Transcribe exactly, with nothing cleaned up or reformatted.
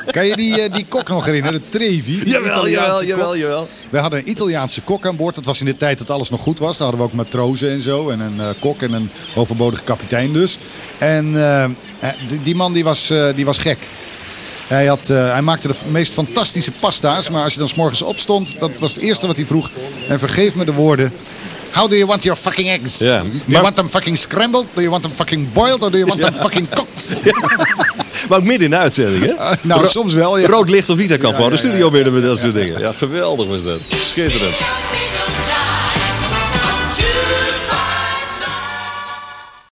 Kan je die, uh, die kok nog herinneren? De Trevi? Jawel, jawel, jawel, jawel. We hadden een Italiaanse kok aan boord. Dat was in de tijd dat alles nog goed was. Daar hadden we ook matrozen en zo. En een uh, kok en een overbodige kapitein dus. En uh, die, die man die was, uh, die was gek. Hij, had, uh, hij maakte de meest fantastische pasta's. Maar als je dan 's morgens opstond, dat was het eerste wat hij vroeg. En vergeef me de woorden. How do you want your fucking eggs? Ja, do maar... you want them fucking scrambled? Do you want them fucking boiled? Or do you want ja. them fucking cooked? Ja. Maar ook midden in de uitzending, hè? Uh, nou, Ro- soms wel, ja. Rood licht of niet, dat kan ja, gewoon. Ja, de studio ja, ja, binnen met ja, dat ja, soort ja, dingen. Ja, geweldig was dat. Schitterend.